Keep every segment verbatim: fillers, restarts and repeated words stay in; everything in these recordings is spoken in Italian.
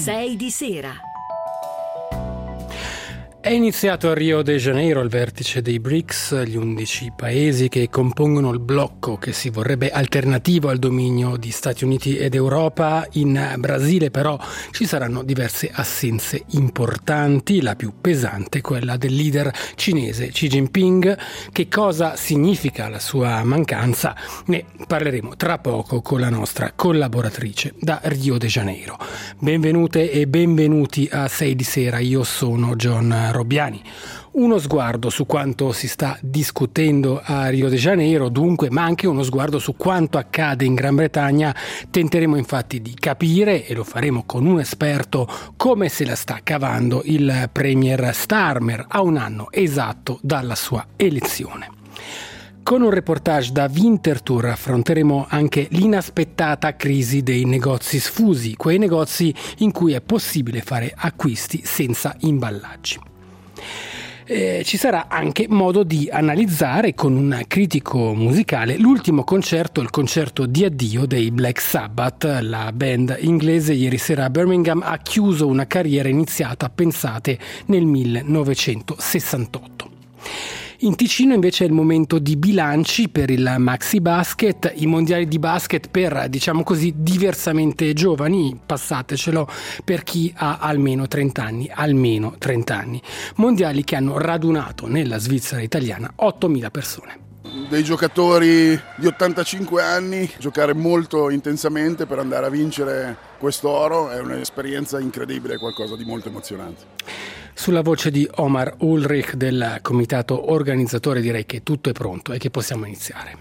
sei di sera. È iniziato a Rio de Janeiro il vertice dei BRICS, gli undici paesi che compongono il blocco che si vorrebbe alternativo al dominio di Stati Uniti ed Europa. In Brasile però ci saranno diverse assenze importanti, la più pesante quella del leader cinese Xi Jinping. Che cosa significa la sua mancanza? Ne parleremo tra poco con la nostra collaboratrice da Rio de Janeiro. Benvenute e benvenuti a sei di sera, io sono John Robbiani. Uno sguardo su quanto si sta discutendo a Rio de Janeiro, dunque, ma anche uno sguardo su quanto accade in Gran Bretagna. Tenteremo infatti di capire, e lo faremo con un esperto, come se la sta cavando il premier Starmer a un anno esatto dalla sua elezione. Con un reportage da Winterthur affronteremo anche l'inaspettata crisi dei negozi sfusi, quei negozi in cui è possibile fare acquisti senza imballaggi. Eh, ci sarà anche modo di analizzare con un critico musicale l'ultimo concerto, il concerto di addio dei Black Sabbath. La band inglese ieri sera a Birmingham ha chiuso una carriera iniziata, pensate, nel millenovecentosessantotto. In Ticino invece è il momento di bilanci per il Maxi Basket, i mondiali di basket per, diciamo così, diversamente giovani, passatecelo, per chi ha almeno trenta anni, almeno trenta anni. Mondiali che hanno radunato nella Svizzera italiana ottomila persone. Dei giocatori di ottantacinque anni, giocare molto intensamente per andare a vincere quest'oro è un'esperienza incredibile, qualcosa di molto emozionante. Sulla voce di Omar Ulrich del comitato organizzatore direi che tutto è pronto e che possiamo iniziare.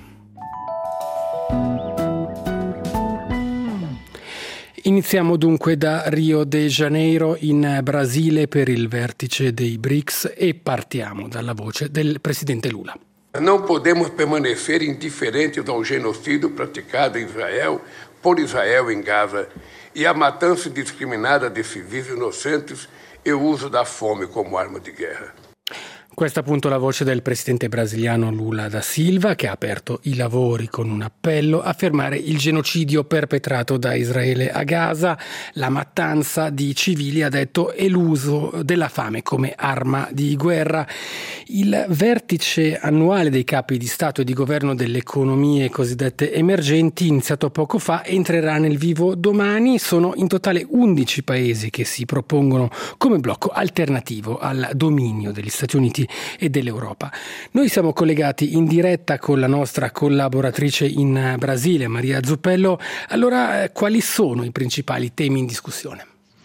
Iniziamo dunque da Rio de Janeiro in Brasile per il vertice dei BRICS e partiamo dalla voce del presidente Lula. Não podemos permanecer indiferentes ao genocídio praticado em Israel, por Israel em Gaza, e à matança indiscriminada de civis inocentes e o uso da fome como arma di guerra. Questa appunto la voce del presidente brasiliano Lula da Silva, che ha aperto i lavori con un appello a fermare il genocidio perpetrato da Israele a Gaza, la mattanza di civili, ha detto, e l'uso della fame come arma di guerra. Il vertice annuale dei capi di Stato e di governo delle economie cosiddette emergenti, iniziato poco fa, entrerà nel vivo domani. Sono in totale undici paesi che si propongono come blocco alternativo al dominio degli Stati Uniti e dell'Europa. Noi siamo collegati in diretta con la nostra collaboratrice in Brasile, Maria Zuppello. Allora, quali sono i principali temi in discussione?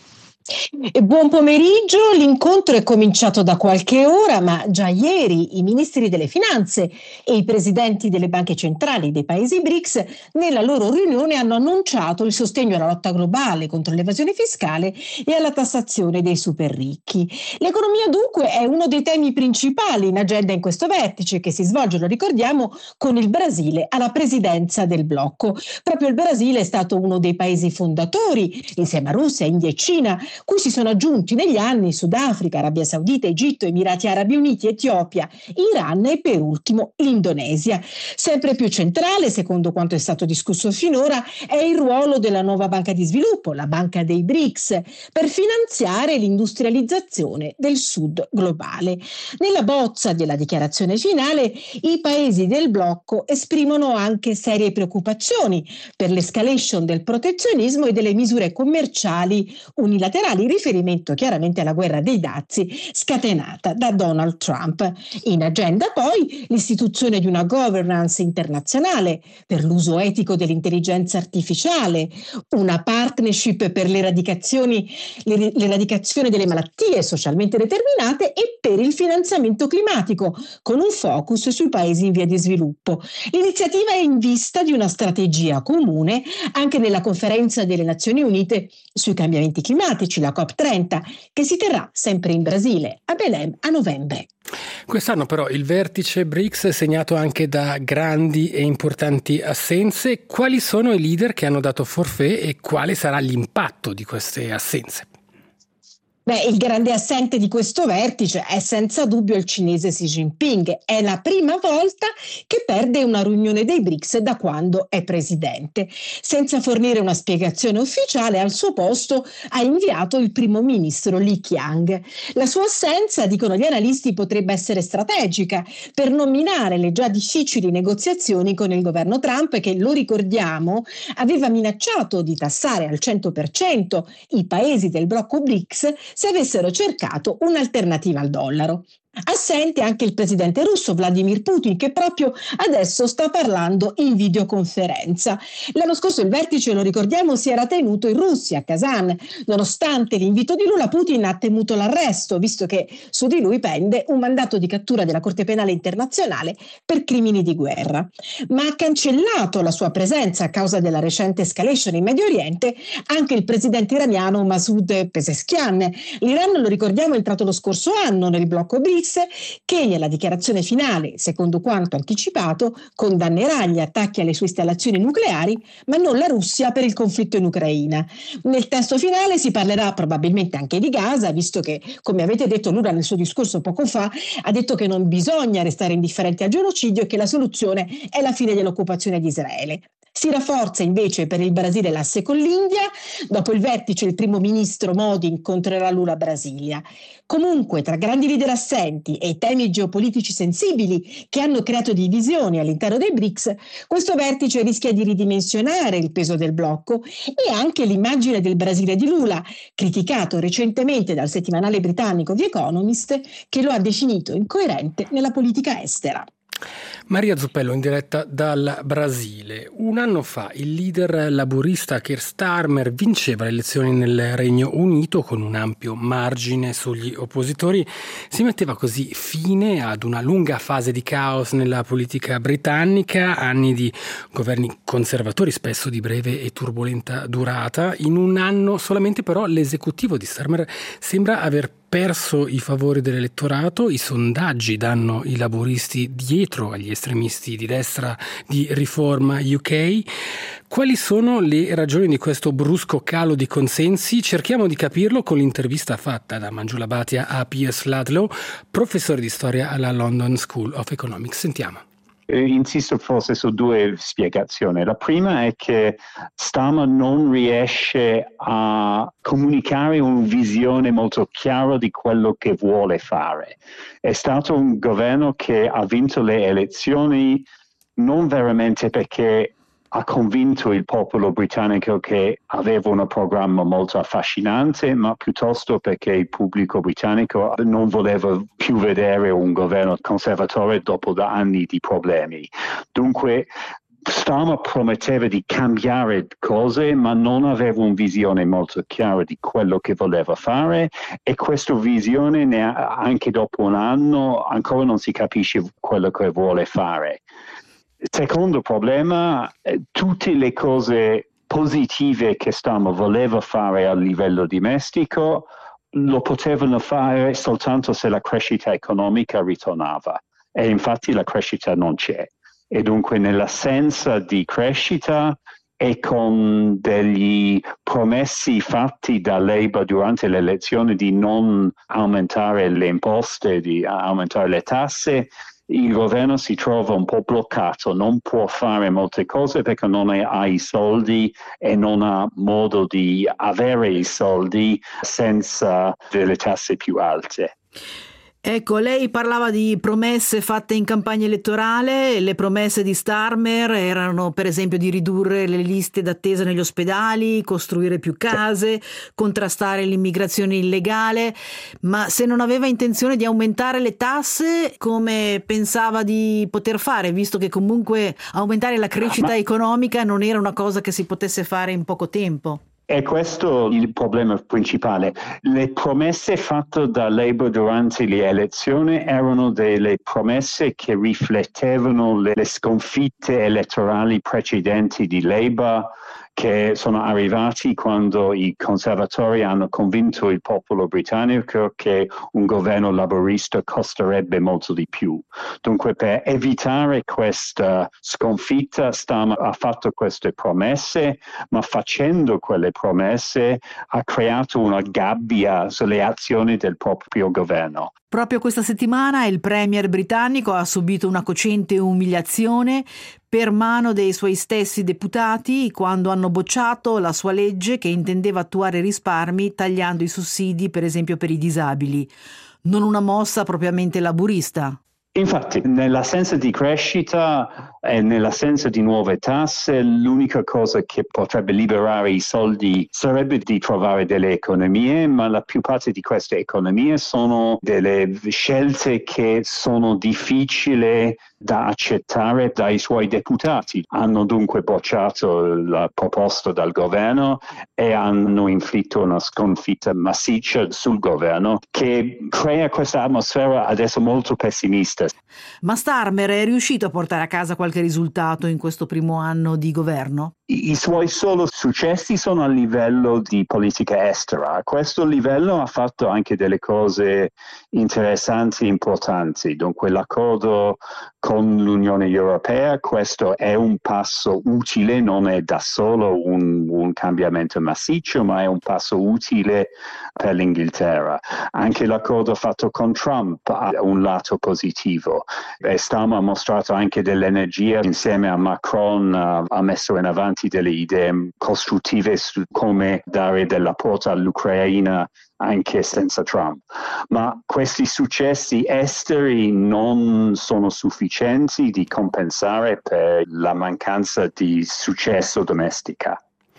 Buon pomeriggio, l'incontro è cominciato da qualche ora, ma già ieri i ministri delle finanze e i presidenti delle banche centrali dei paesi BRICS nella loro riunione hanno annunciato il sostegno alla lotta globale contro l'evasione fiscale e alla tassazione dei super ricchi. L'economia dunque è uno dei temi principali in agenda in questo vertice che si svolge, lo ricordiamo, con il Brasile alla presidenza del blocco. Proprio il Brasile è stato uno dei paesi fondatori, insieme a Russia, India e Cina, cui si sono aggiunti negli anni Sudafrica, Arabia Saudita, Egitto, Emirati Arabi Uniti, Etiopia, Iran e per ultimo l'Indonesia. Sempre più centrale, secondo quanto è stato discusso finora, è il ruolo della nuova banca di sviluppo, la banca dei BRICS, per finanziare l'industrializzazione del sud globale. Nella bozza della dichiarazione finale i paesi del blocco esprimono anche serie preoccupazioni per l'escalation del protezionismo e delle misure commerciali unilaterali, in riferimento chiaramente alla guerra dei dazi scatenata da Donald Trump. In agenda poi l'istituzione di una governance internazionale per l'uso etico dell'intelligenza artificiale, una partnership per l'eradicazione, l'eradicazione delle malattie socialmente determinate e per il finanziamento climatico, con un focus sui paesi in via di sviluppo. L'iniziativa è in vista di una strategia comune anche nella conferenza delle Nazioni Unite sui cambiamenti climatici, la COP trenta, che si terrà sempre in Brasile, a Belém, a novembre. Quest'anno però il vertice BRICS è segnato anche da grandi e importanti assenze. Quali sono i leader che hanno dato forfait e quale sarà l'impatto di queste assenze? Beh, il grande assente di questo vertice è senza dubbio il cinese Xi Jinping. È la prima volta che perde una riunione dei BRICS da quando è presidente. Senza fornire una spiegazione ufficiale, al suo posto ha inviato il primo ministro Li Qiang. La sua assenza, dicono gli analisti, potrebbe essere strategica per non minare le già difficili negoziazioni con il governo Trump, che, lo ricordiamo, aveva minacciato di tassare al cento per cento i paesi del blocco BRICS se avessero cercato un'alternativa al dollaro. Assente anche il presidente russo Vladimir Putin, che proprio adesso sta parlando in videoconferenza. L'anno scorso il vertice, lo ricordiamo, si era tenuto in Russia, a Kazan. Nonostante l'invito di Lula, Putin ha temuto l'arresto, visto che su di lui pende un mandato di cattura della Corte Penale Internazionale per crimini di guerra. Ma ha cancellato la sua presenza a causa della recente escalation in Medio Oriente anche il presidente iraniano Masoud Pezeshkian. L'Iran, lo ricordiamo, è entrato lo scorso anno nel blocco BRICS, che nella dichiarazione finale, secondo quanto anticipato, condannerà gli attacchi alle sue installazioni nucleari, ma non la Russia per il conflitto in Ucraina. Nel testo finale si parlerà probabilmente anche di Gaza, visto che, come avete detto, Lula nel suo discorso poco fa ha detto che non bisogna restare indifferenti al genocidio e che la soluzione è la fine dell'occupazione di Israele. Si rafforza invece per il Brasile l'asse con l'India. Dopo il vertice il primo ministro Modi incontrerà Lula a Brasilia. Comunque, tra grandi leader assenti e temi geopolitici sensibili che hanno creato divisioni all'interno dei BRICS, questo vertice rischia di ridimensionare il peso del blocco e anche l'immagine del Brasile di Lula, criticato recentemente dal settimanale britannico The Economist, che lo ha definito incoerente nella politica estera. Maria Zuppello in diretta dal Brasile. Un anno fa il leader laburista Keir Starmer vinceva le elezioni nel Regno Unito con un ampio margine sugli oppositori. Si metteva così fine ad una lunga fase di caos nella politica britannica, anni di governi conservatori spesso di breve e turbolenta durata. In un anno solamente però l'esecutivo di Starmer sembra aver perso i favori dell'elettorato. I sondaggi danno i laburisti dietro agli estremisti di destra di Riforma U K. Quali sono le ragioni di questo brusco calo di consensi? Cerchiamo di capirlo con l'intervista fatta da Manjula Bhatia a Piers Ludlow, professore di storia alla London School of Economics. Sentiamo. Insisto forse su due spiegazioni. La prima è che Starmer non riesce a comunicare una visione molto chiara di quello che vuole fare. È stato un governo che ha vinto le elezioni non veramente perché ha convinto il popolo britannico che aveva un programma molto affascinante, ma piuttosto perché il pubblico britannico non voleva più vedere un governo conservatore dopo da anni di problemi. Dunque Starmer prometteva di cambiare cose, ma non aveva una visione molto chiara di quello che voleva fare, e questa visione anche dopo un anno ancora non si capisce quello che vuole fare. Secondo problema, tutte le cose positive che Starmer voleva fare a livello domestico lo potevano fare soltanto se la crescita economica ritornava, e infatti la crescita non c'è. E dunque nell'assenza di crescita e con degli promessi fatti da Labour durante le elezioni di non aumentare le imposte, di aumentare le tasse, il governo si trova un po' bloccato, non può fare molte cose perché non ha i soldi e non ha modo di avere i soldi senza delle tasse più alte. Ecco, lei parlava di promesse fatte in campagna elettorale. Le promesse di Starmer erano per esempio di ridurre le liste d'attesa negli ospedali, costruire più case, contrastare l'immigrazione illegale, ma se non aveva intenzione di aumentare le tasse, come pensava di poter fare, visto che comunque aumentare la crescita ma... economica non era una cosa che si potesse fare in poco tempo? E questo è il problema principale. Le promesse fatte da Labour durante le elezioni erano delle promesse che riflettevano le, le sconfitte elettorali precedenti di Labour che sono arrivati quando i conservatori hanno convinto il popolo britannico che un governo laburista costerebbe molto di più. Dunque, per evitare questa sconfitta, Starmer ha fatto queste promesse, ma facendo quelle promesse ha creato una gabbia sulle azioni del proprio governo. Proprio questa settimana il premier britannico ha subito una cocente umiliazione per mano dei suoi stessi deputati quando hanno bocciato la sua legge che intendeva attuare risparmi tagliando i sussidi, per esempio per i disabili. Non una mossa propriamente laburista. Infatti, nell'assenza di crescita e nell'assenza di nuove tasse, l'unica cosa che potrebbe liberare i soldi sarebbe di trovare delle economie, ma la più parte di queste economie sono delle scelte che sono difficili da accettare dai suoi deputati. Hanno dunque bocciato la proposta dal governo e hanno inflitto una sconfitta massiccia sul governo che crea questa atmosfera adesso molto pessimista. Ma Starmer è riuscito a portare a casa qualche risultato in questo primo anno di governo? I, i suoi solo successi sono a livello di politica estera. A questo livello ha fatto anche delle cose interessanti e importanti. Dunque l'accordo con l'Unione Europea, questo è un passo utile, non è da solo un, un cambiamento massiccio, ma è un passo utile per l'Inghilterra. Anche l'accordo fatto con Trump ha un lato positivo. E Starmer ha mostrato anche dell'energia insieme a Macron, uh, ha messo in avanti delle idee costruttive su come dare dell'apporto all'Ucraina anche senza Trump. Ma questi successi esteri non sono sufficienti di compensare per la mancanza di successo domestica.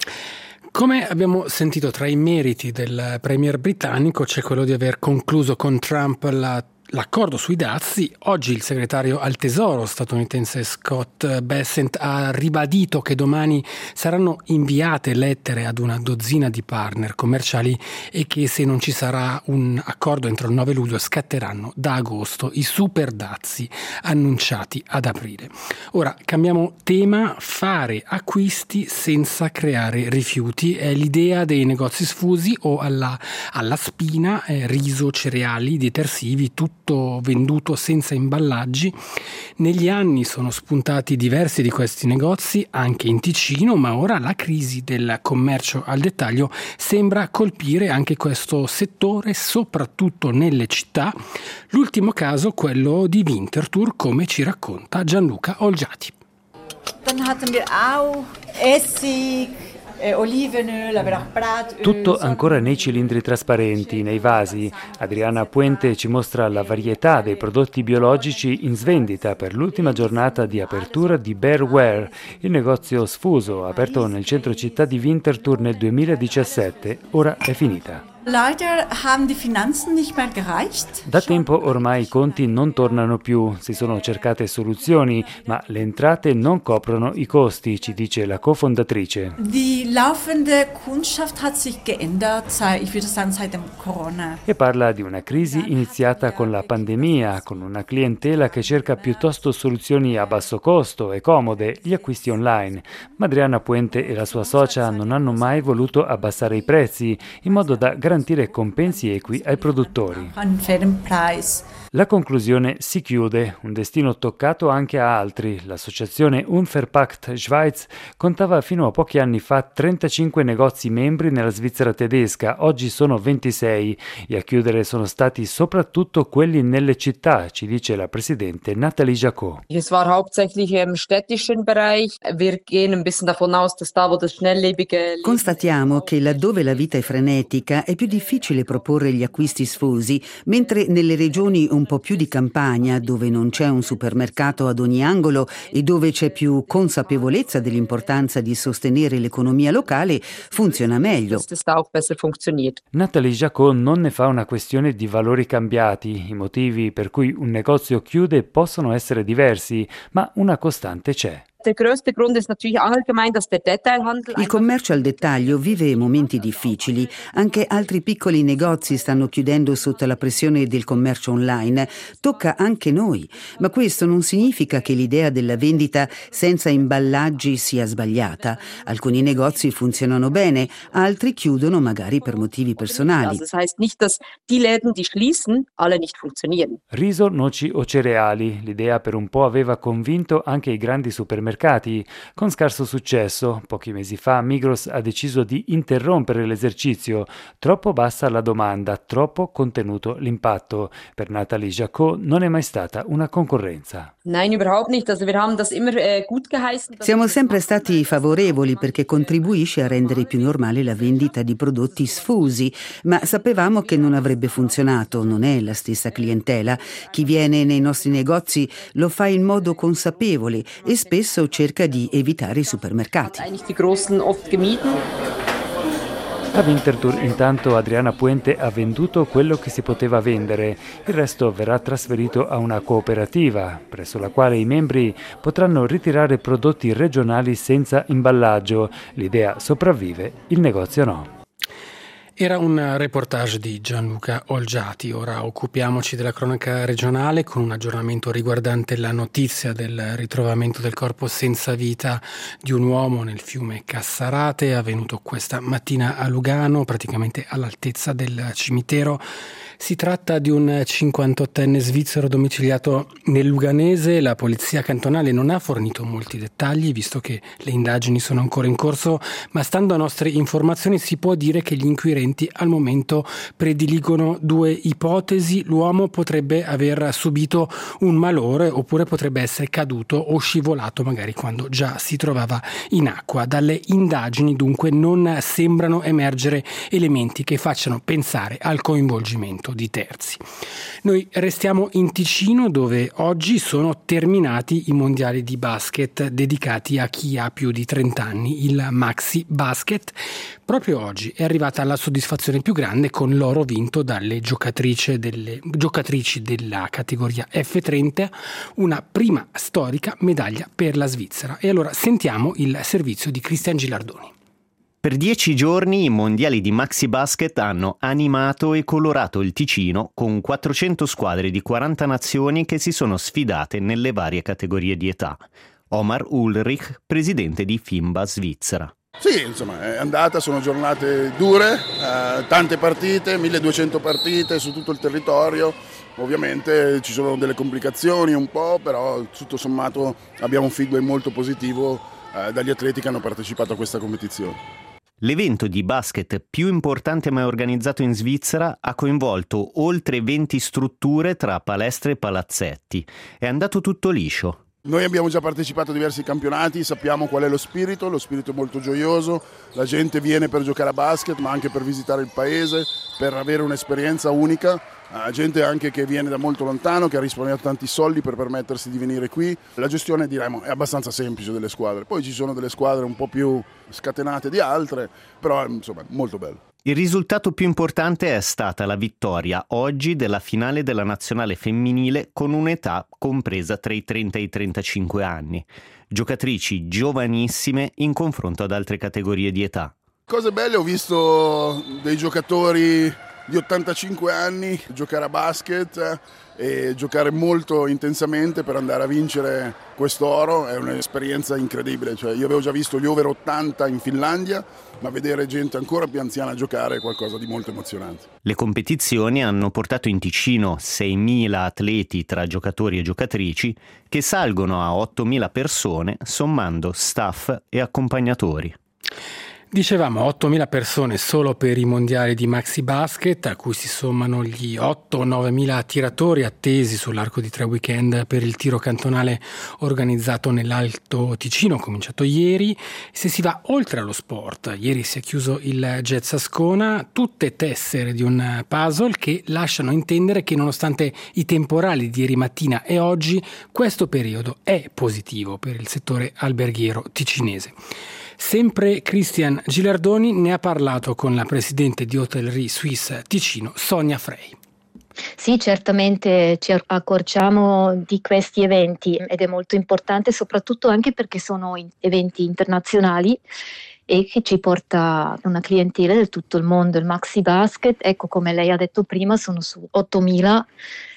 Come abbiamo sentito, tra i meriti del premier britannico c'è quello di aver concluso con Trump la L'accordo sui dazi. Oggi il segretario al tesoro statunitense Scott Bessent ha ribadito che domani saranno inviate lettere ad una dozzina di partner commerciali e che se non ci sarà un accordo entro il nove luglio scatteranno da agosto i super dazi annunciati ad aprile. Ora cambiamo tema: fare acquisti senza creare rifiuti è l'idea dei negozi sfusi o alla, alla spina, eh, riso, cereali, detersivi, tutto venduto senza imballaggi. Negli anni sono spuntati diversi di questi negozi anche in Ticino, ma ora la crisi del commercio al dettaglio sembra colpire anche questo settore, soprattutto nelle città. L'ultimo caso, quello di Winterthur, come ci racconta Gianluca Olgiati. Dann hatten wir auch Essig, tutto ancora nei cilindri trasparenti, nei vasi. Adriana Puente ci mostra la varietà dei prodotti biologici in svendita per l'ultima giornata di apertura di Bearware, il negozio sfuso aperto nel centro città di Winterthur nel duemiladiciassette. Ora è finita. Leider haben die Finanzen nicht mehr gereicht. Da tempo ormai i conti non tornano più, si sono cercate soluzioni, ma le entrate non coprono i costi, ci dice la cofondatrice. Die laufende Kundschaft hat sich geändert, ich würde sagen seit dem Corona. E parla di una crisi iniziata con la pandemia, con una clientela che cerca piuttosto soluzioni a basso costo e comode, gli acquisti online. Ma Adriana Puente e la sua socia non hanno mai voluto abbassare i prezzi, in modo da garantire compensi equi ai produttori. La conclusione: si chiude, un destino toccato anche a altri. L'associazione Unverpackt Schweiz contava fino a pochi anni fa trentacinque negozi membri nella Svizzera tedesca, oggi sono ventisei e a chiudere sono stati soprattutto quelli nelle città, ci dice la presidente Nathalie Jacot. Es war hauptsächlich im städtischen Bereich. Wir gehen ein bisschen davon aus, dass da wo das schnelllebige Constatiamo che laddove la vita è frenetica è più difficile proporre gli acquisti sfusi, mentre nelle regioni un po' più di campagna, dove non c'è un supermercato ad ogni angolo e dove c'è più consapevolezza dell'importanza di sostenere l'economia locale, funziona meglio. Nathalie Jacot non ne fa una questione di valori cambiati. I motivi per cui un negozio chiude possono essere diversi, ma una costante c'è. Il commercio al dettaglio vive momenti difficili. Anche altri piccoli negozi stanno chiudendo sotto la pressione del commercio online. Tocca anche noi. Ma questo non significa che l'idea della vendita senza imballaggi sia sbagliata. Alcuni negozi funzionano bene, altri chiudono magari per motivi personali. Riso, noci o cereali. L'idea per un po' aveva convinto anche i grandi supermercati. Con scarso successo, pochi mesi fa Migros ha deciso di interrompere l'esercizio. Troppo bassa la domanda, troppo contenuto l'impatto. Per Nathalie Jacot non è mai stata una concorrenza. Siamo sempre stati favorevoli perché contribuisce a rendere più normale la vendita di prodotti sfusi, ma sapevamo che non avrebbe funzionato, non è la stessa clientela. Chi viene nei nostri negozi lo fa in modo consapevole e spesso cerca di evitare i supermercati. A Winterthur intanto Adriana Puente ha venduto quello che si poteva vendere, il resto verrà trasferito a una cooperativa, presso la quale i membri potranno ritirare prodotti regionali senza imballaggio. L'idea sopravvive, il negozio no. Era un reportage di Gianluca Olgiati. Ora occupiamoci della cronaca regionale con un aggiornamento riguardante la notizia del ritrovamento del corpo senza vita di un uomo nel fiume Cassarate, avvenuto questa mattina a Lugano, praticamente all'altezza del cimitero. Si tratta di un cinquantottenne svizzero domiciliato nel Luganese. La polizia cantonale non ha fornito molti dettagli, visto che le indagini sono ancora in corso, ma stando a nostre informazioni si può dire che gli inquirenti al momento prediligono due ipotesi. L'uomo potrebbe aver subito un malore oppure potrebbe essere caduto o scivolato magari quando già si trovava in acqua. Dalle indagini dunque non sembrano emergere elementi che facciano pensare al coinvolgimento di terzi. Noi restiamo in Ticino, dove oggi sono terminati i mondiali di basket dedicati a chi ha più di trenta anni, il Maxi Basket. Proprio oggi è arrivata la soddisfazione più grande con l'oro vinto dalle giocatrici, delle, giocatrici della categoria F trenta, una prima storica medaglia per la Svizzera. E allora sentiamo il servizio di Cristian Gilardoni. Per dieci giorni i mondiali di Maxi Basket hanno animato e colorato il Ticino con quattrocento squadre di quaranta nazioni che si sono sfidate nelle varie categorie di età. Omar Ulrich, presidente di FIMBA Svizzera. Sì, insomma, è andata, sono giornate dure, eh, tante partite, milleduecento partite su tutto il territorio. Ovviamente ci sono delle complicazioni un po', però tutto sommato abbiamo un feedback molto positivo eh, dagli atleti che hanno partecipato a questa competizione. L'evento di basket più importante mai organizzato in Svizzera ha coinvolto oltre venti strutture tra palestre e palazzetti. È andato tutto liscio. Noi abbiamo già partecipato a diversi campionati, sappiamo qual è lo spirito, lo spirito è molto gioioso, la gente viene per giocare a basket ma anche per visitare il paese, per avere un'esperienza unica, uh, gente anche che viene da molto lontano, che ha risparmiato tanti soldi per permettersi di venire qui. La gestione diremo è abbastanza semplice delle squadre, poi ci sono delle squadre un po' più scatenate di altre, però insomma molto bello. Il risultato più importante è stata la vittoria oggi della finale della nazionale femminile con un'età compresa tra i trenta e i trentacinque anni. Giocatrici giovanissime in confronto ad altre categorie di età. Cose belle, ho visto dei giocatori di ottantacinque anni giocare a basket e giocare molto intensamente per andare a vincere quest'oro. È un'esperienza incredibile, cioè, io avevo già visto gli over ottanta in Finlandia, ma vedere gente ancora più anziana giocare è qualcosa di molto emozionante. Le competizioni hanno portato in Ticino seimila atleti tra giocatori e giocatrici che salgono a ottomila persone sommando staff e accompagnatori. Dicevamo ottomila persone solo per i mondiali di Maxi Basket, a cui si sommano gli otto o novemila tiratori attesi sull'arco di tre weekend per il tiro cantonale organizzato nell'Alto Ticino, cominciato ieri. Se si va oltre allo sport, ieri si è chiuso il Jazz Ascona, tutte tessere di un puzzle che lasciano intendere che nonostante i temporali di ieri mattina e oggi, questo periodo è positivo per il settore alberghiero ticinese. Sempre Cristian Gilardoni ne ha parlato con la presidente di Hotellerie Suisse Ticino, Sonia Frey. Sì, certamente ci accorgiamo di questi eventi ed è molto importante, soprattutto anche perché sono eventi internazionali e che ci porta una clientela da tutto il mondo. Il Maxi Basket, ecco, come lei ha detto prima, sono su ottomila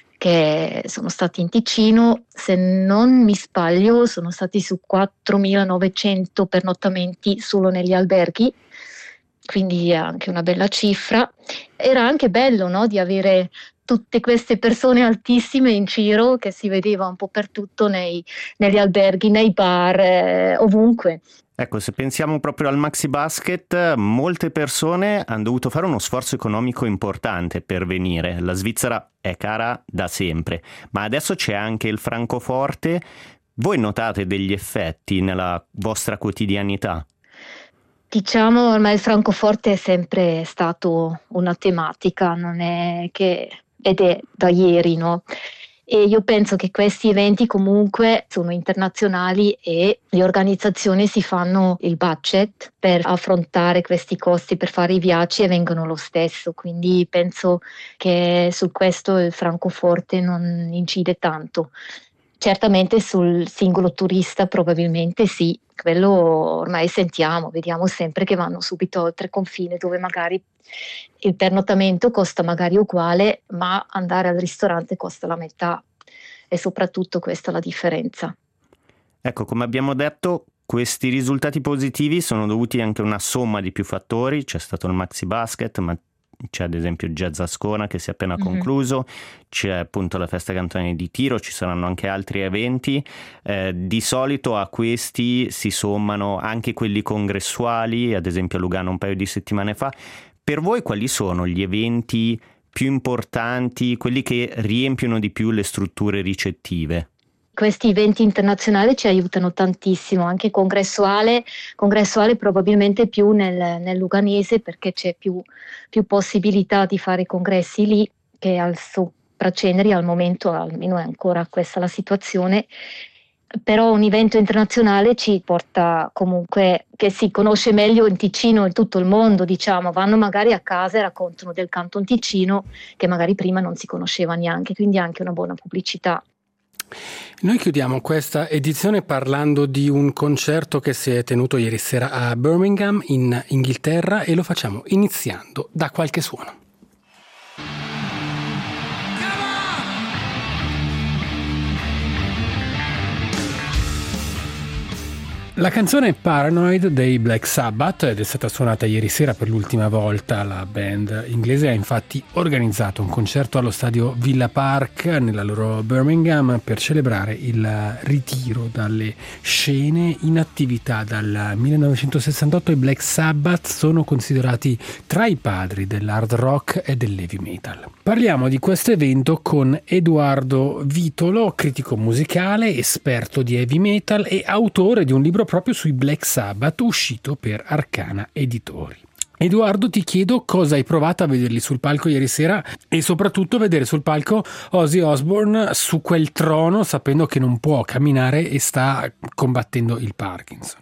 che sono stati in Ticino, se non mi sbaglio sono stati su quattromilanovecento pernottamenti solo negli alberghi, quindi è anche una bella cifra. Era anche bello, no, di avere tutte queste persone altissime in giro che si vedeva un po' per tutto nei, negli alberghi, nei bar, eh, ovunque. Ecco, se pensiamo proprio al Maxi Basket, molte persone hanno dovuto fare uno sforzo economico importante per venire. La Svizzera è cara da sempre, ma adesso c'è anche il francoforte. Voi notate degli effetti nella vostra quotidianità? Diciamo, ormai il francoforte è sempre stato una tematica, non è che ed è da ieri, no? E io penso che questi eventi comunque sono internazionali e le organizzazioni si fanno il budget per affrontare questi costi, per fare i viaggi e vengono lo stesso, quindi penso che su questo il francoforte non incide tanto. Certamente sul singolo turista probabilmente sì, quello ormai sentiamo, vediamo sempre che vanno subito oltre confine, dove magari il pernottamento costa magari uguale, ma andare al ristorante costa la metà, e soprattutto questa è la differenza. Ecco, come abbiamo detto, questi risultati positivi sono dovuti anche a una somma di più fattori. C'è stato il Maxi Basket, ma c'è ad esempio il Jazz Ascona che si è appena mm-hmm. concluso, c'è appunto la festa cantonale di Tiro, ci saranno anche altri eventi. Eh, di solito a questi si sommano anche quelli congressuali, ad esempio a Lugano un paio di settimane fa. Per voi quali sono gli eventi più importanti, quelli che riempiono di più le strutture ricettive? Questi eventi internazionali ci aiutano tantissimo, anche congressuale, congressuale probabilmente più nel, nel luganese, perché c'è più, più possibilità di fare congressi lì che al Sopraceneri. Al momento almeno è ancora questa la situazione, però un evento internazionale ci porta comunque che si conosce meglio in Ticino, in tutto il mondo, diciamo, vanno magari a casa e raccontano del Canton Ticino che magari prima non si conosceva neanche, quindi anche una buona pubblicità. Noi chiudiamo questa edizione parlando di un concerto che si è tenuto ieri sera a Birmingham in Inghilterra e lo facciamo iniziando da qualche suono. La canzone Paranoid dei Black Sabbath ed è stata suonata ieri sera per l'ultima volta. La band inglese ha infatti organizzato un concerto allo stadio Villa Park nella loro Birmingham per celebrare il ritiro dalle scene in attività. Dal millenovecentosessantotto i Black Sabbath sono considerati tra i padri dell'hard rock e dell'heavy metal. Parliamo di questo evento con Edoardo Vitolo, critico musicale, esperto di heavy metal e autore di un libro proprio sui Black Sabbath uscito per Arcana Editori. Edoardo, ti chiedo cosa hai provato a vederli sul palco ieri sera e soprattutto vedere sul palco Ozzy Osbourne su quel trono sapendo che non può camminare e sta combattendo il Parkinson.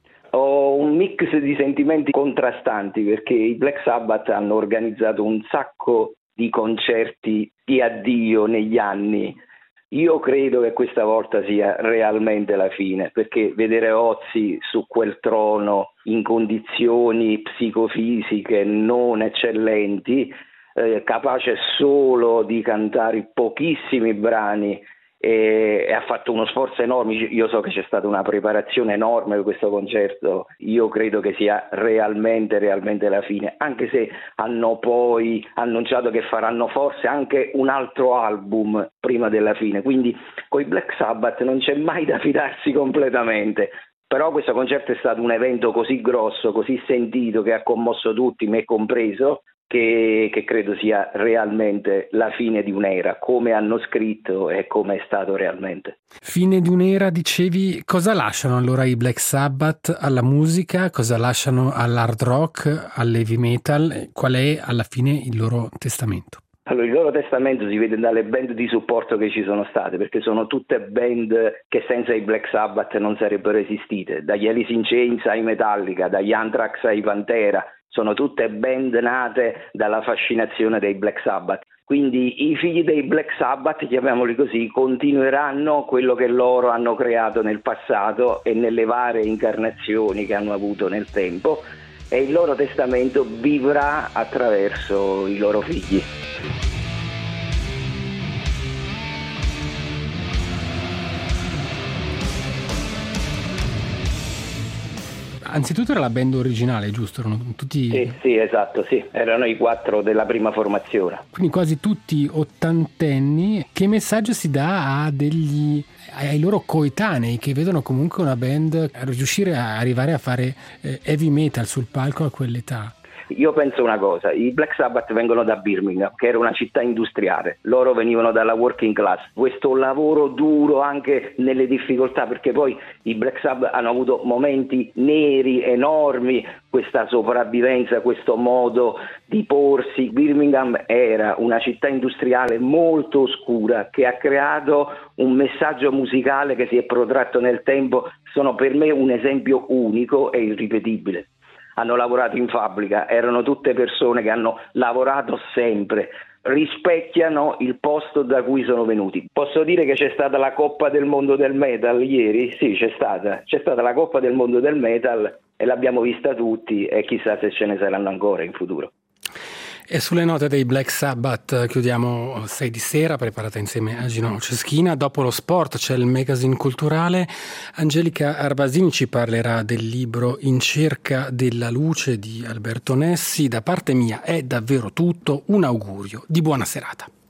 Ho un mix di sentimenti contrastanti perché i Black Sabbath hanno organizzato un sacco di concerti di addio negli anni. Io credo che questa volta sia realmente la fine, perché vedere Ozzy su quel trono in condizioni psicofisiche non eccellenti, eh, capace solo di cantare pochissimi brani e, e ha fatto uno sforzo enorme. Io so che c'è stata una preparazione enorme per questo concerto. Io credo che sia realmente, realmente la fine, anche se hanno poi annunciato che faranno forse anche un altro album prima della fine, quindi con i Black Sabbath non c'è mai da fidarsi completamente. Però questo concerto è stato un evento così grosso, così sentito, che ha commosso tutti, me compreso, che, che credo sia realmente la fine di un'era, come hanno scritto e come è stato realmente. Fine di un'era, dicevi. Cosa lasciano allora i Black Sabbath alla musica? Cosa lasciano all'hard rock, all'heavy metal? Qual è alla fine il loro testamento? Allora, il loro testamento si vede dalle band di supporto che ci sono state, perché sono tutte band che senza i Black Sabbath non sarebbero esistite, dagli Alice in Chains ai Metallica, dagli Anthrax ai Pantera, sono tutte band nate dalla fascinazione dei Black Sabbath. Quindi i figli dei Black Sabbath, chiamiamoli così, continueranno quello che loro hanno creato nel passato e nelle varie incarnazioni che hanno avuto nel tempo, e il loro testamento vivrà attraverso i loro figli. Anzitutto era la band originale, giusto? Erano tutti... Sì, sì, esatto, sì. Erano i quattro della prima formazione. Quindi quasi tutti ottantenni. Che messaggio si dà a degli, ai loro coetanei che vedono comunque una band riuscire a arrivare a fare eh, heavy metal sul palco a quell'età? Io penso una cosa, i Black Sabbath vengono da Birmingham, che era una città industriale, loro venivano dalla working class, questo lavoro duro anche nelle difficoltà, perché poi i Black Sabbath hanno avuto momenti neri enormi, questa sopravvivenza, questo modo di porsi. Birmingham era una città industriale molto oscura che ha creato un messaggio musicale che si è protratto nel tempo, sono per me un esempio unico e irripetibile. Hanno lavorato in fabbrica, erano tutte persone che hanno lavorato sempre, rispecchiano il posto da cui sono venuti. Posso dire che c'è stata la Coppa del Mondo del Metal ieri? Sì, c'è stata. C'è stata la Coppa del Mondo del Metal e l'abbiamo vista tutti e chissà se ce ne saranno ancora in futuro. E sulle note dei Black Sabbath chiudiamo sei di sera, preparata insieme a Gino Ceschina. Dopo lo sport c'è il magazine culturale. Angelica Arbasini ci parlerà del libro In cerca della luce di Alberto Nessi. Da parte mia è davvero tutto. Un augurio di buona serata.